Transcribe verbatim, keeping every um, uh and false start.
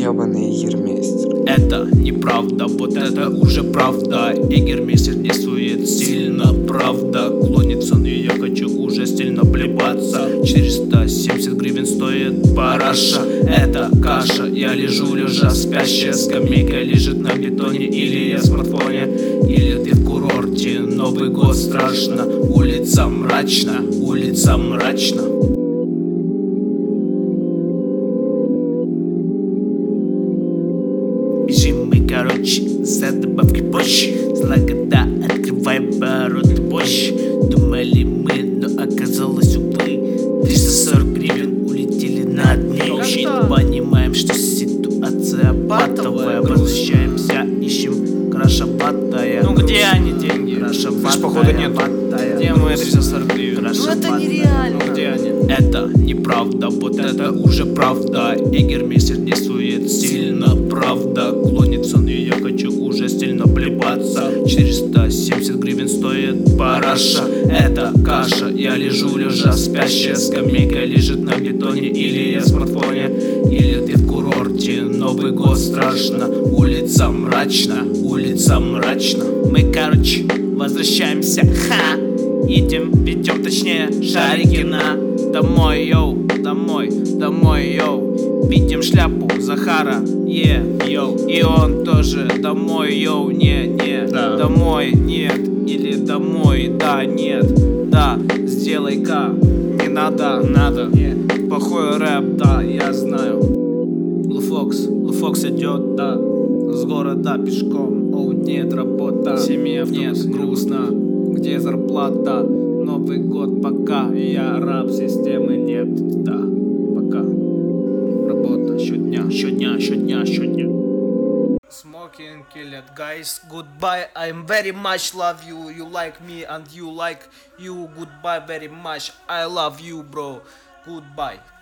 ебаный егермейстер. Это неправда, вот это уже правда. Егермейстер действует сильно, правда. Клонится, но я хочу уже стильно плебаться. Четыреста семьдесят гривен стоит параша. Это каша, я лежу лежа спящая. Скамейка лежит на бетоне, или я в смартфоне, или ты в курорте. Новый год страшно, улица мрачна, улица мрачна. Бежим мы, короче, за добавки позже. Злагода, открываем ворота позже. Думали мы, но оказалось, увы. Триста сорок гривен улетели на дни. Понимаем, что ситуация патовая. Возвращаемся, ищем крашеватая. Ну где они, деньги? Крашеватая, походу нет. Где мои триста сорок гривен? Ну это нереально. Ну где они? Это неправда, вот это уже правда. Егермейстер действует сильно, правда. Клонится, но я хочу уже стильно плебаться. Четыреста семьдесят гривен стоит параша. Это каша, я лежу лежа спящая. Скамейка лежит на бетоне, или я в смартфоне, или ты в курорте. Новый год страшно, улица мрачна, улица мрачна. Мы, короче, возвращаемся, ха. Идем, ведем, точнее, шарики на домой, йоу, домой, домой, йоу. Видим шляпу Захара, е, йоу. И он тоже домой, йоу, не, не, да. Домой, нет, или домой, да, нет, да, сделай-ка, не надо, надо, не. Плохой рэп, да, я знаю. Луфокс, Луфокс идет, да, с города пешком, оу, нет, работа, Семья, нет, грустно. Где зарплата? Новый год пока. Я раб системы, нет, да, пока. Работа щодня, щодня, щодня, щодня. Smoking, kill it, guys. Goodbye. I'm very much love you. You like me and you like you. Goodbye very much. I love you, bro. Goodbye.